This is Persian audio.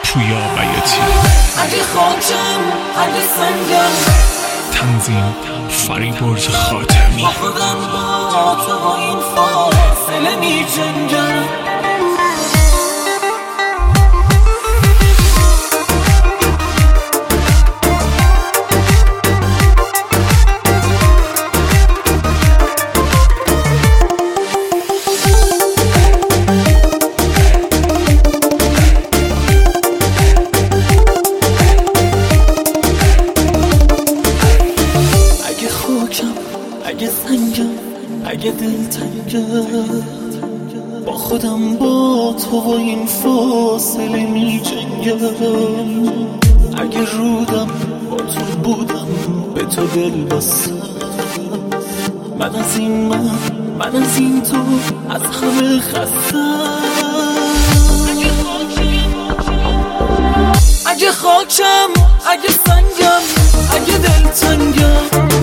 پویا بیاتی. اگه خاکم اگه سنگم، تنظیم فریبرز خاتمی. با خودم با تو با این فاصله می جنگم. اگه سنگم اگه دلتنگم، با خودم با تو و این فاصله می جنگم. اگه رودم با تو بودم به تو دل بستم، من از این تو از همه خستم. اگه خاکم اگه سنگم اگه دلتنگم،